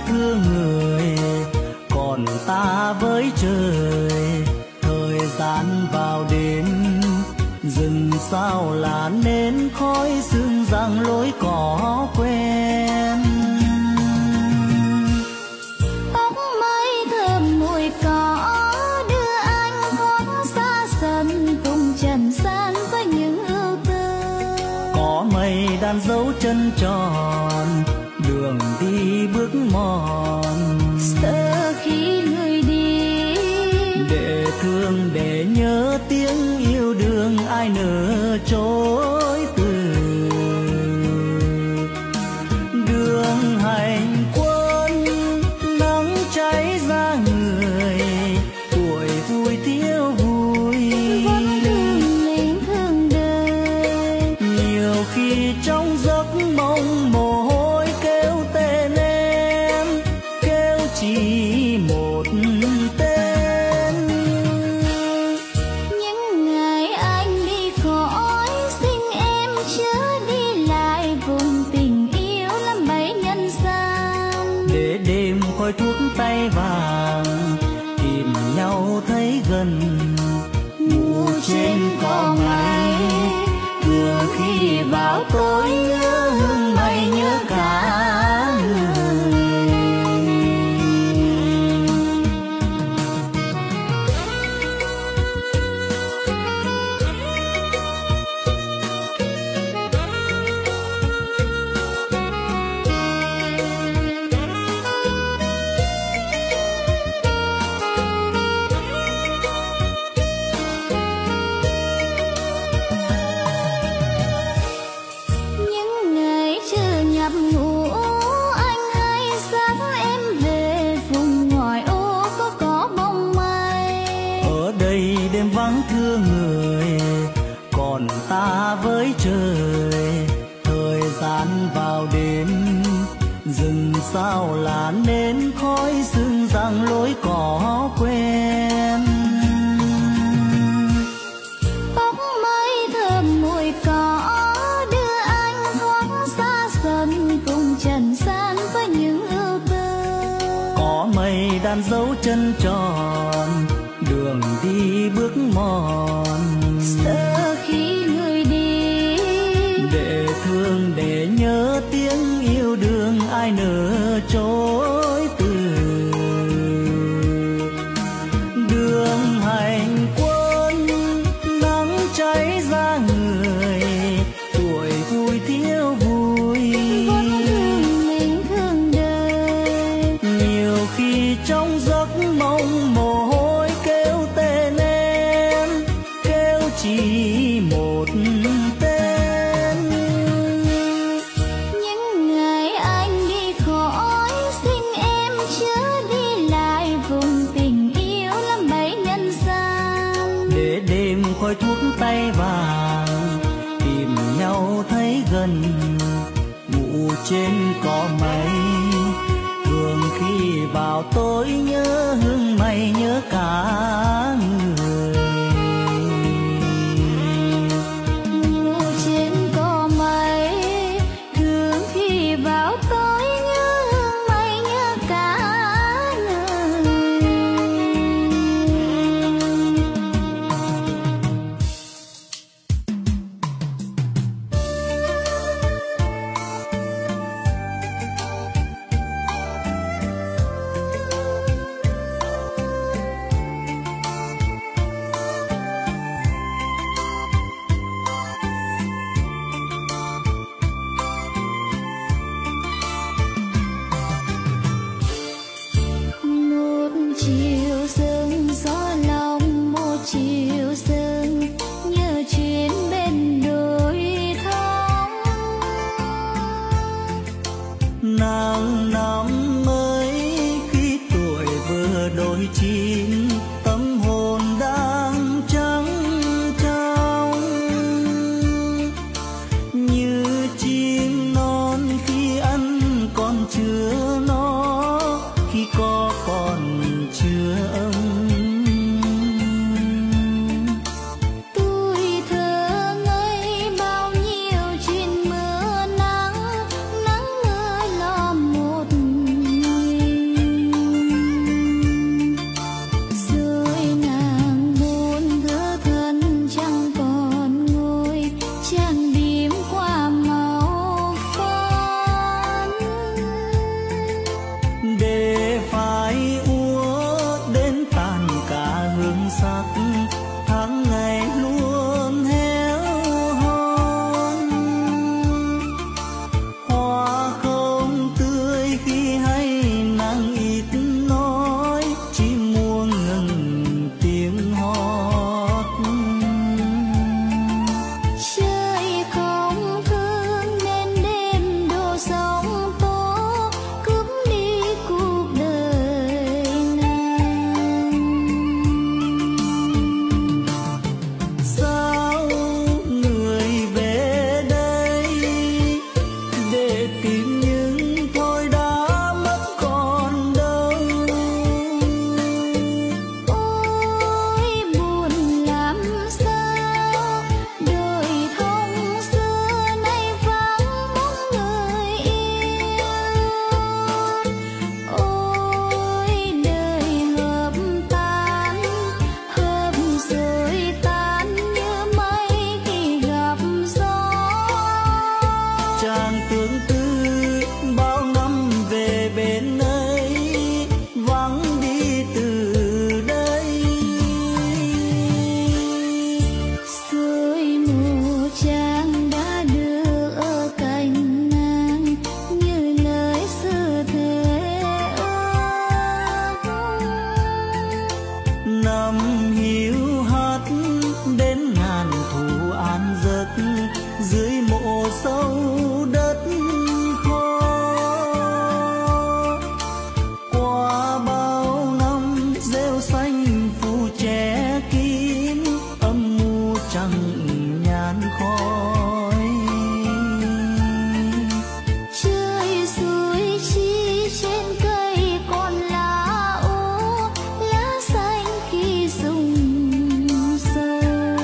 thương người, còn ta với trời. Thời gian vào đêm, rừng sao là nên khói sương răng lối cỏ quen. Tóc mây thơm mùi cỏ đưa anh thoát xa sân cùng trần gian với những ưu tư. Có mây đan dấu chân tròn, đường đi bước mòn. Sợ khi người đi, để thương để nhớ tiếng yêu đương ai nỡ chối từ. Đường hành quân nắng cháy ra người, tuổi vui thiếu vui. vẫn thương mình thương đời. Nhiều khi trong giấc mộng mồ hôi kêu tên em, kêu chỉ một tên. Những ngày anh đi khỏi, xin em chớ đi lại vùng tình yêu lắm bấy nhân gian. Để đêm khói thuốc tay vàng, tìm nhau thấy gần. Ngủ trên cỏ mây, thường khi vào tối nhớ hương mây nhớ cả người. Những ngày chưa nhập ngũ, anh hay dắt em về vùng ngoại ô có bông mây. Ở đây đêm vắng thương người, còn ta với trời. Thời gian vào đêm, rừng sao là nên khói sương răng lối cỏ quen. Tóc mây thơm mùi cỏ đưa anh thoát xa sân cùng trần gian với những ưu tư. Có mây đan dấu chân tròn, đường đi bước mòn. Sợ khi người đi, để thương để nhớ tiếng yêu đương ai nỡ chối từ. Đường hành quân nắng cháy ra người, tuổi vui thiếu vui. vẫn thương mình thương đời. Nhiều khi trong giấc mộng mồ hôi kêu tên em, kêu chỉ một tên. Những ngày anh đi khỏi, xin em chớ đi lại vùng tình yêu lắm bấy nhân gian. Để đêm khói thuốc tay vàng, tìm nhau thấy gần. Ngủ trên cỏ mây, thường khi vào tối nhớ hương mây nhớ cả người. Ngủ trên cỏ mây, thường khi vào tối nhớ hương mây nhớ cả người. Một chiều sương gió lòng, một chiều sương nhớ chuyện bên đồi thông. Nàng năm mới khi tuổi vừa đôi chín, tâm hồn đang trắng trong. Như chim non khi ăn còn chưa no, khi có còn chưa ấm. Tuổi thơ ngây bao nhiêu chuyện mưa nắng, nắng mưa lo mùa chàng tương tư bao năm về bên ấy vắng đi từ đây. Sương mù chàng đã đưa ở cạnh nàng như lời xưa thề ước. Năm hiu hắt đến ngàn thu an giấc dưới mộ sâu đất khô. Qua bao năm rêu xanh phủ che kín âm mưu trăng nhàn khói. Trời suối chi trên cây còn lá úa, lá xanh khi rụng rơi.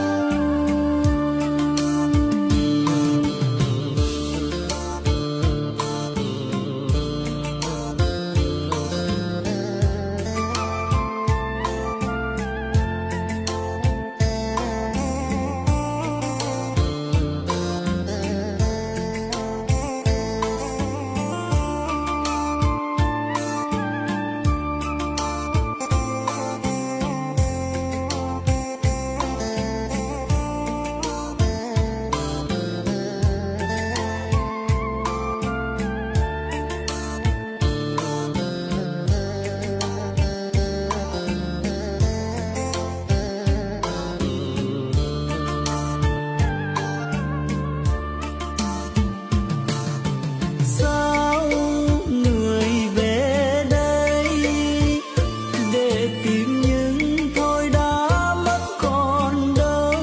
Sao người về đây để tìm những thôi đã mất còn đâu.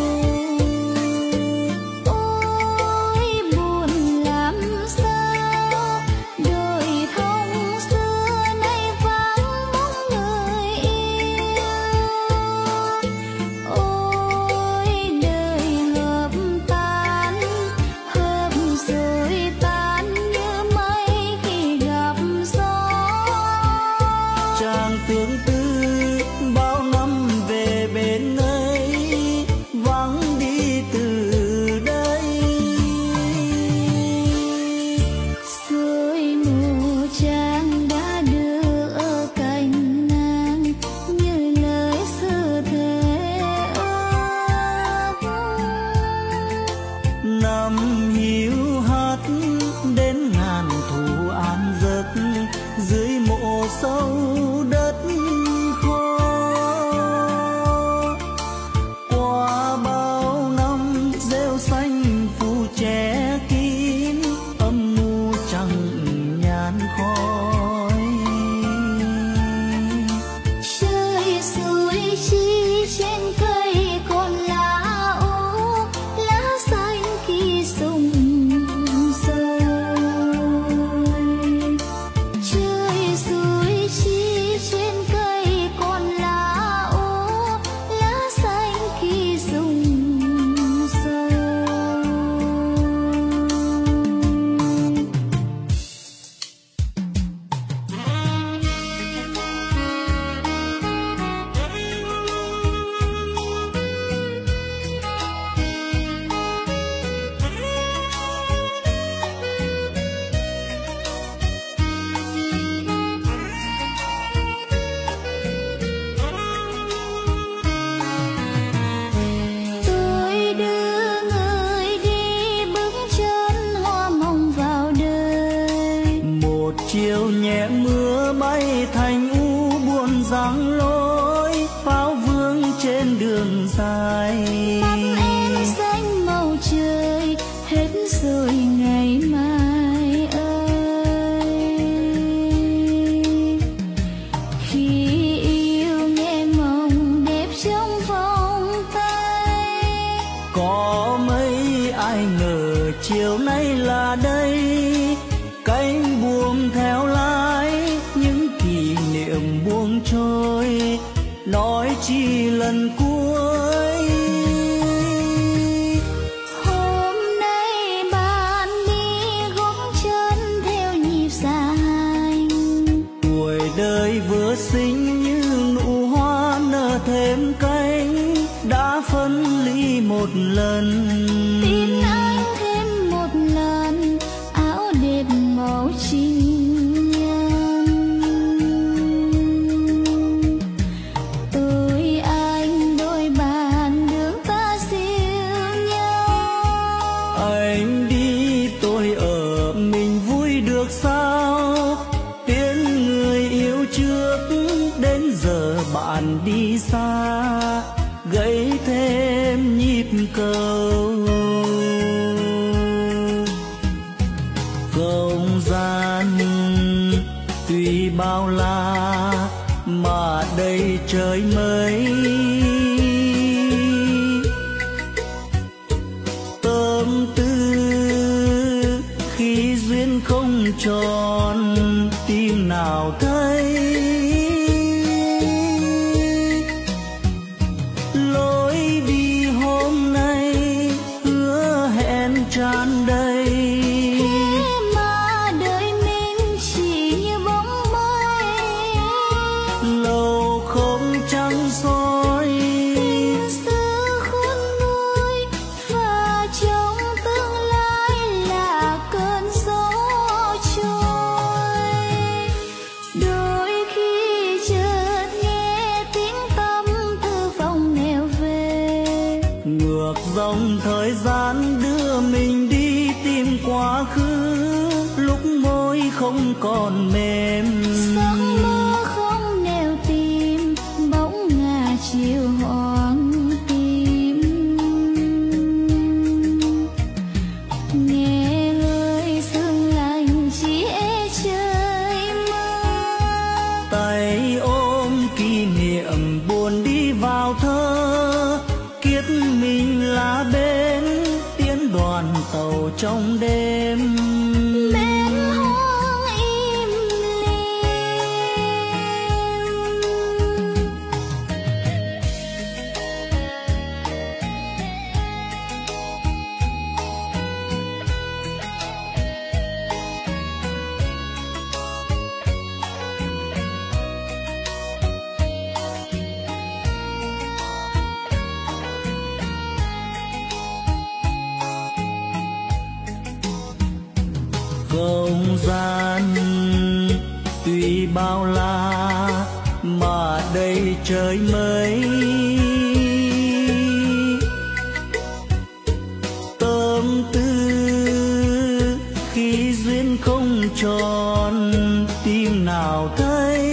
Ôi buồn làm sao đời thông xưa nay vắng bóng người yêu. Ôi đời hợp tan rồi tan như mây khi gặp gió. Chàng tương tư bao năm về bên ấy vắng đi từ đây. Sương mù chàng đã đưa ở cạnh nàng như lời xưa thề ước. Năm hiu hắt đến ngàn thu an giấc dưới mộ sâu đất khô. Qua bao năm rêu xanh phủ che kín âm mưu trăng nhàn khói. Trời suối chi trên cây còn lá úa, lá xanh khi rụng rơi. Trời suối chi trên cây còn lá úa, lá xanh khi rụng rơi. Tôi đưa người đi bước chân hoa mộng vào đời. Một chiều nhẹ mưa bay thành u buồn giăng lối pháo vương trên đường dài. Mắt em xanh màu trời hết rồi ngày mai ơi. Khi yêu nghe mộng đẹp trong vòng tay. Có mấy ai ngờ chiều nay là đây cánh buồm theo lái những kỷ niệm buông trôi nói chi lần cuối. Hôm nay bạn đi gót chân theo nhịp xa hành. Tuổi đời vừa sinh như nụ hoa nở thêm cánh đã phân ly một lần. Tin anh thêm một lần bao la mà đây trời mấy. Tâm tư khi duyên không tròn tim nào thấy. Lối đi hôm nay hứa hẹn tràn đầy. Thế mà đời mình chỉ như bóng mây. Lâu không trăng soi Tình xưa khôn nguôi và trong tương lai là cơn gió trôi. Đôi khi chợt nghe tiếng tâm thư phòng nẻo về. ngược dòng thời gian đưa mình đi tìm quá khứ. Lúc môi không còn mềm, Giấc mơ không nẻo tìm bóng ngả chiều hoàng tim. Nghe hơi sương lạnh chỉ e trời mưa. tay ôm kỷ niệm buồn đi vào thơ. Kiếp mình là bên tiến đoàn tàu trong đêm. Bên hoang im lìm. Không gian tuy bao la mà đây trời mấy. Tâm tư khi duyên không tròn tim nào thấy.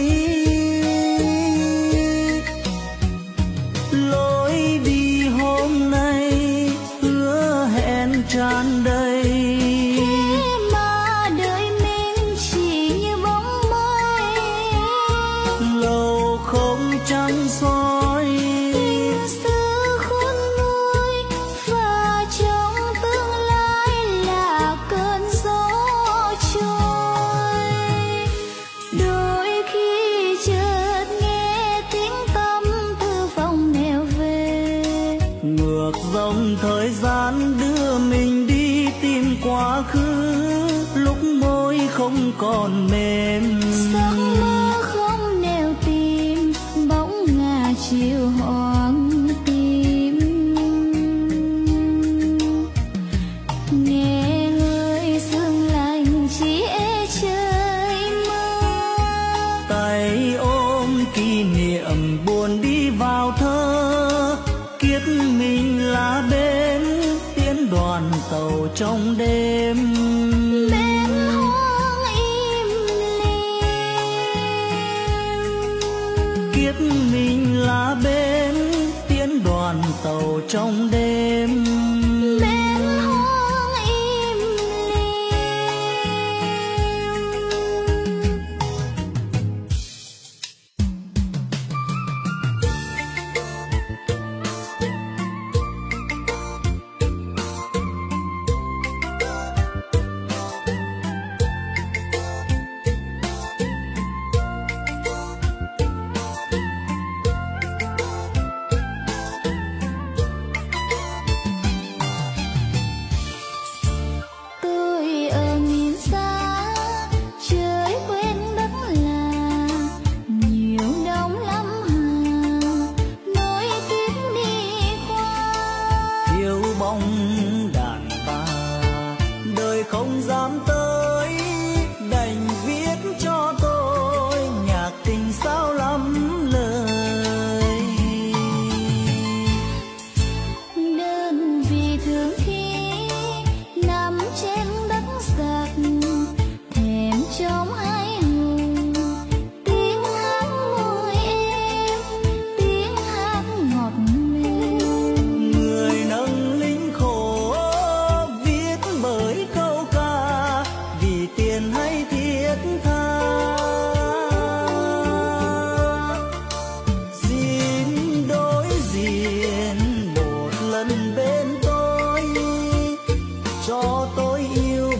Lối đi hôm nay hứa hẹn tràn đầy. Thế mà đời mình chỉ như bóng mây. Lâu không trăng soi Tình xưa khôn nguôi và trong tương lai là cơn gió trôi. Đôi khi chợt nghe tiếng tâm thư phòng nẻo về. ngược dòng thời gian đưa mình đi tìm quá khứ. Lúc môi không còn mềm, Giấc mơ không nẻo tìm bóng ngả chiều hoàng tim. Nghe hơi sương lạnh chỉ e trời mưa. tay ôm kỷ niệm buồn đi vào thơ. Kiếp mình là bên tiến đoàn tàu trong đêm. Bên hoang im lìm. Kiếp mình là bên tiến đoàn tàu trong đêm. Bên hoang im lìm.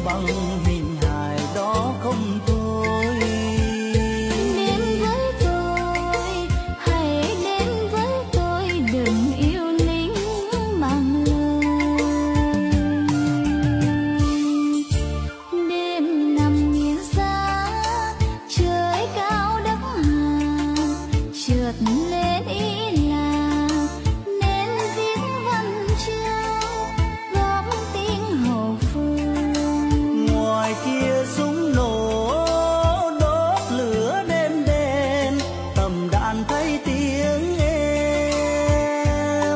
bằng hình hài đó không thôi. Đến với tôi, hãy đến với tôi, đừng yêu lính bằng lời. Đêm nằm nghiêng xa, trời cao đất Hà, chợt lên ý là nên viết văn chương góp tiếng hậu phương. Ngoài kia súng nổ đốt lửa đêm đen, tầm đạn thấy tiếng êm.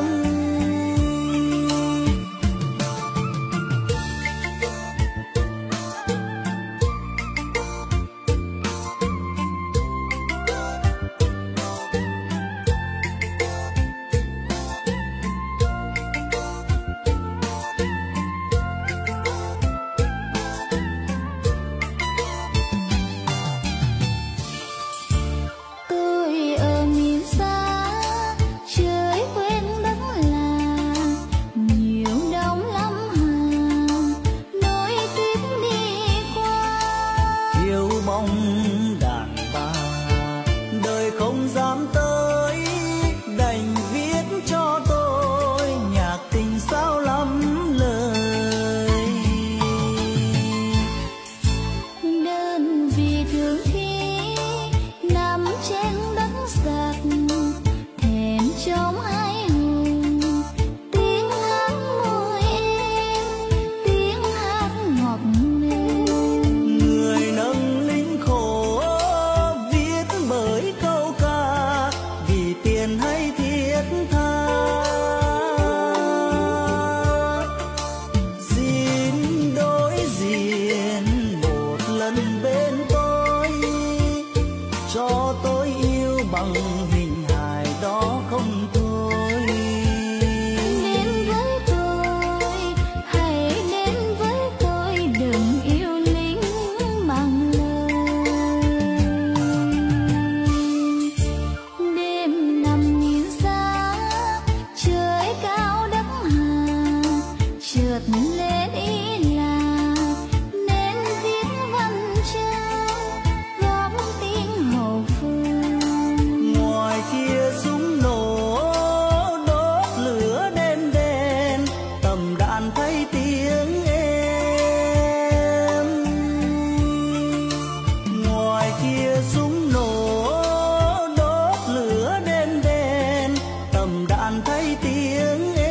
Tôi ở miền xa, trời quên đất làng, nhiều đông lắm hàng, nối tuyết đi qua. Yêu bóng đàn bà, đời không dám tới, đành viết cho tôi nhạc tình sao lắm lời. Đơn vì thương khi nằm trên đất giặc, thèm trông hai hùng, tiếng hát môi em, tiếng hát ngọt ngào. Người nâng lính khổ viết bởi câu ca, vì tiền hay thiết tha. Xin đối diện một lần bên tôi, cho tôi yêu bằng hình hài đó không thôi. Đến với tôi, hãy đến với tôi, đừng yêu lính bằng lời. Đêm nằm nghiêng xa, trời cao đất Hà, chợt lên ý là nên viết văn chương góp tiếng hậu phương. Ngoài kia súng nổ đốt lửa đêm đen, tầm đạn thấy tiếng êm. Ngoài kia súng nổ đốt lửa đêm đen, tầm đạn thấy tiếng êm.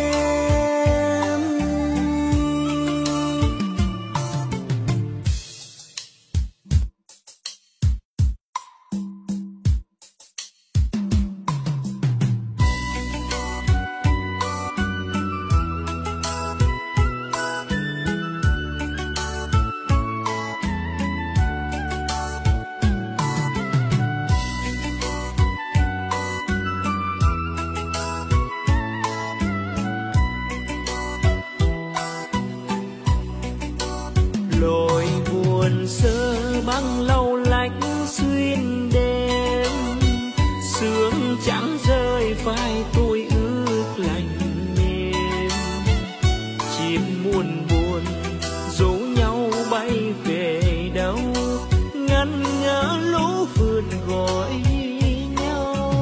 lối buồn sơ băng lâu lách xuyên đêm, sương trắng rơi vai tôi ướt lạnh mềm. Chim muôn buồn dỗ nhau bay về đâu, ngân ngỡ lũ vườn gọi nhau.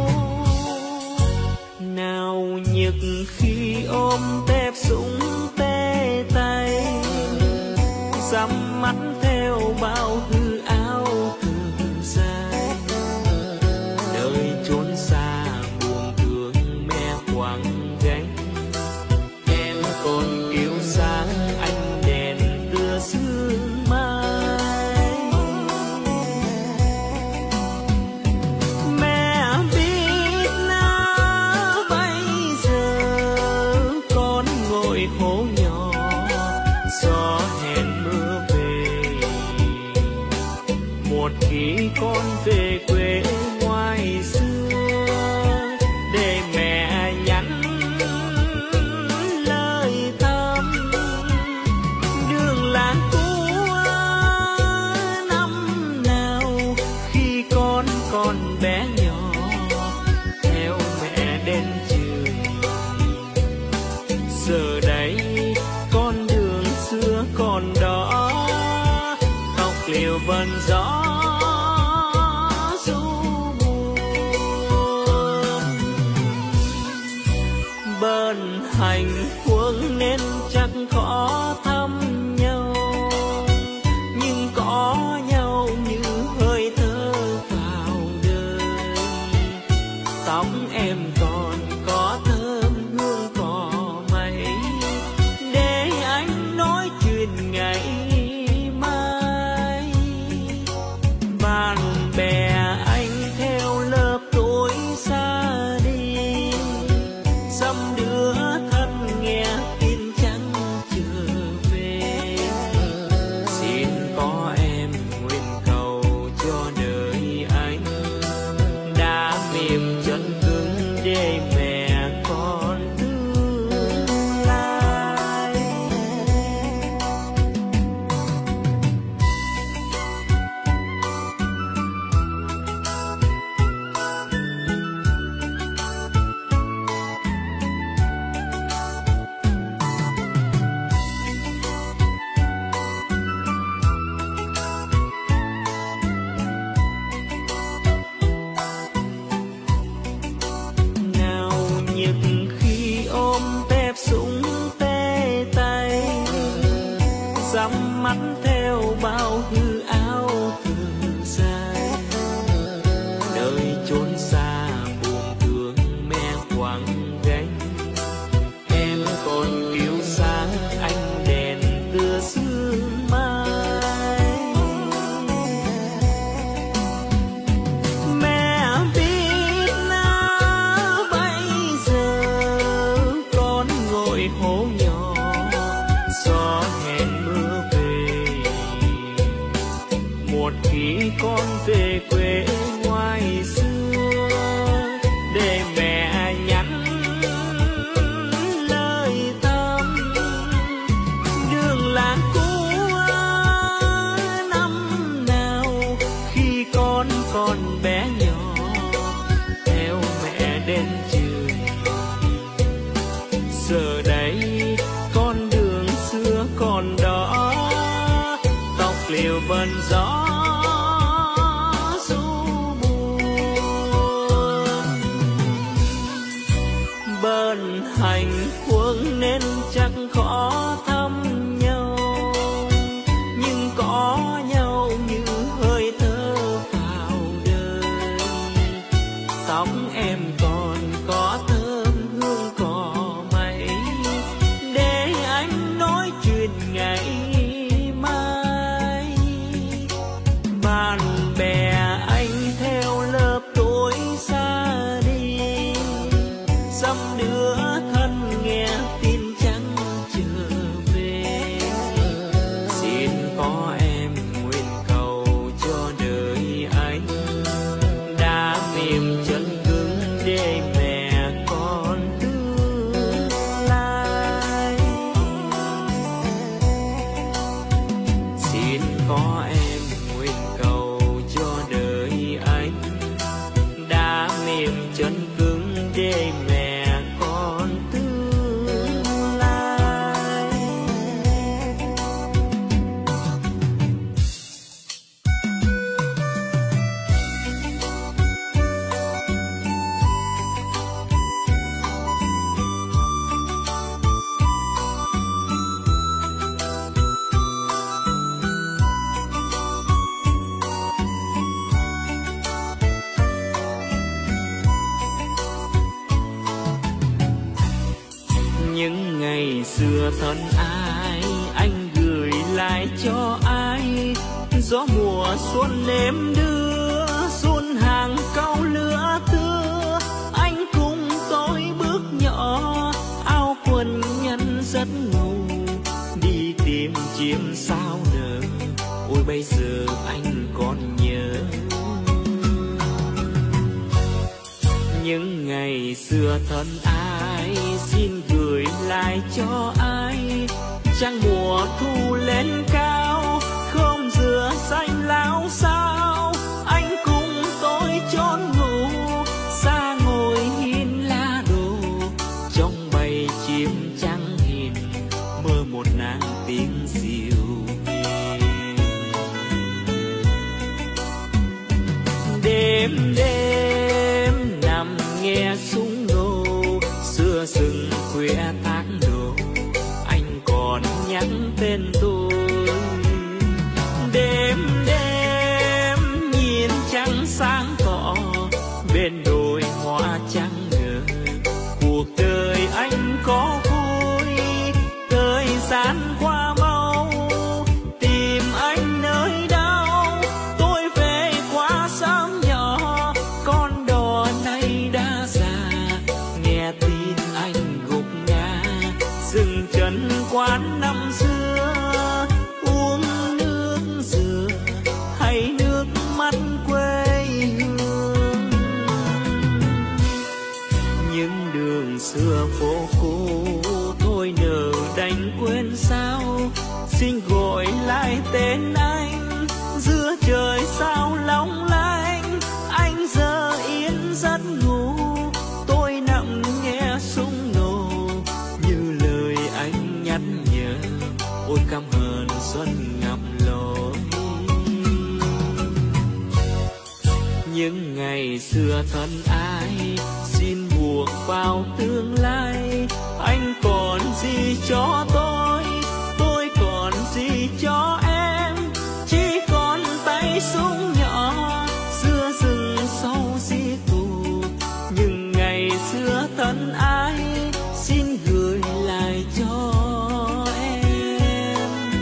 Nào nhực khi ôm tép súng tê tay, dăm mắt theo bao hư áo thường dài. Đời chốn xa buồn thương mẹ quàng gánh, em còn kiêu sáng anh đèn đưa sương mai. Mẹ biết na bây giờ con ngồi khổ nhỏ, gió hẹn mưa về. Một khi con về quê ngoài xưa, để mẹ nhắn lời thăm. Đường làng cũ năm nào khi con còn bé nhỏ, theo mẹ đến trường. Giờ đây con đường xưa còn đó, liều vần gió du buồn. Bên hành quân nên chắc khó thăm nhau, nhưng có nhau như hơi thở vào đời. Tóc em còn có thơm hương cỏ mây, để anh nói chuyện ngày mai. Bạn bè anh theo lớp tuổi xa đi, dăm đứa thân nghe tin chẳng trở về. Xin có em nguyện cầu cho đời anh đã mềm chân cứng để mẹ con tương lai. Nào nhịp khi ôm tép súng tê tay, dám mắt theo bao hư áo thường dài. Đời chốn xa buồn thương mẹ quẳng gánh, em còn kiêu sáng anh đèn đưa sương mai. Mẹ biết na bây giờ con ngồi hố nhỏ, gió hẹn mưa về. Một khi con về quê ngoài xưa, để mẹ nhắn lời thăm. Đường làng cũ năm nào khi con còn bé nhỏ, theo mẹ đến trường. Giờ đây con đường xưa còn đó, tóc liều vần gió du buồn. Bên hành quân nên chắc khó thăm nhau, nhưng có nhau như hơi thở vào đời. Tóc em còn có thơm hương cỏ mây, để anh nói chuyện ngày mai. Bạn bè anh theo lớp tuổi xa đi, dăm đứa thân nghe tin chẳng trở về. Xin có em nguyện cầu cho đời anh đã mềm chân cứng để mẹ con tương lai. Xin có em nguyện cầu cho đời anh đã mềm chân cứng để mẹ con tương lai. Những ngày xưa thân ai anh gửi lại cho ai, gió mùa xuân êm đưa xuân hàng câu lứa thưa. Anh cùng tôi bước nhỏ, áo quần nhân rất ngầu, đi tìm chim sao nở. Ôi bây giờ anh còn nhớ những ngày xưa thân ai, xin gửi lại cho ai. Trăng mùa thu lên cao, không dừa xanh lao sao. Anh cùng tôi chốn ngủ, xa ngồi hin lá đồ, trong bầy chim trắng hiền mơ một nàng tiếng dịu hiền. đêm đêm nằm nghe súng nổ, xưa rừng khuya thác đổ, anh còn nhắc tên tôi. Đêm đêm nhìn trăng sáng tỏ, bên đồi hoa trắng nở, cuộc đời anh có vui, thời gian qua mau, tìm anh nơi đâu, tôi về quá sớm nhỏ, con đò nay đã già, nghe tin anh gục ngã, dừng chân quán năm xưa, uống nước dừa hay nước mắt quê hương. Những đường xưa phố cũ thôi nỡ đành quên sao, xin gọi lại tên anh giữa trời sao long lanh. Anh giờ yên giấc ngủ, tôi nằm nghe súng nổ, như lời anh nhắc nhở, ôi căm hờn xuân ngập lối. Những ngày xưa thân ai xin buộc vào tương lai, anh còn gì cho tôi còn gì cho em, chỉ còn tay súng nhỏ, xưa rừng sau di tù. Nhưng ngày xưa thân ai xin gửi lại cho em.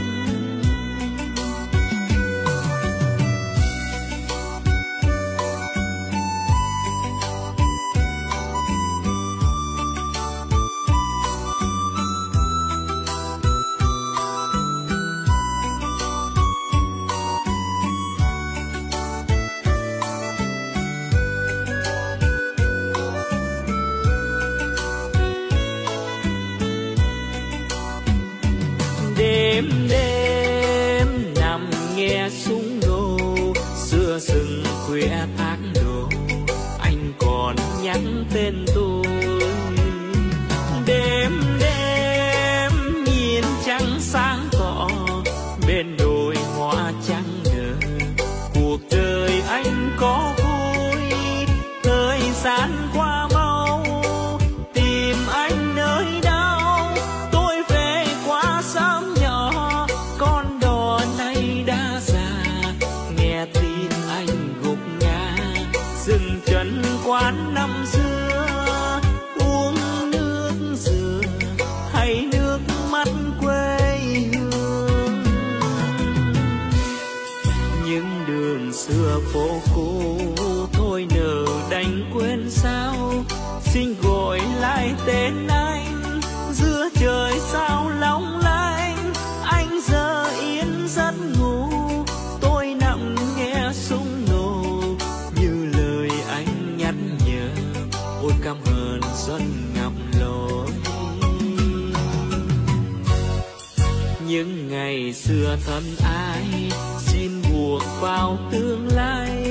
Đêm đêm nằm nghe súng nổ, xưa rừng khuya thác đổ, anh còn nhắc tên tôi. Đêm đêm nhìn trăng sáng tỏ, bên đồi hoa trắng nở, cuộc đời anh có vui, thời gian qua mau, tìm anh nơi đâu, tôi về quá sớm nhỏ, con đò nay đã già, nghe tin anh gục ngã, dừng chân quán năm xưa, uống nước dừa hay nước mắt quê hương. Những đường xưa phố cũ thôi nỡ đành quên sao, xin gọi lại tên anh giữa trời sao long lanh. Anh giờ yên giấc ngủ, tôi nằm nghe súng nổ, như lời anh nhắc nhở, ôi căm hờn xuân ngập lối. Những ngày xưa thân ai xin buộc vào tương lai,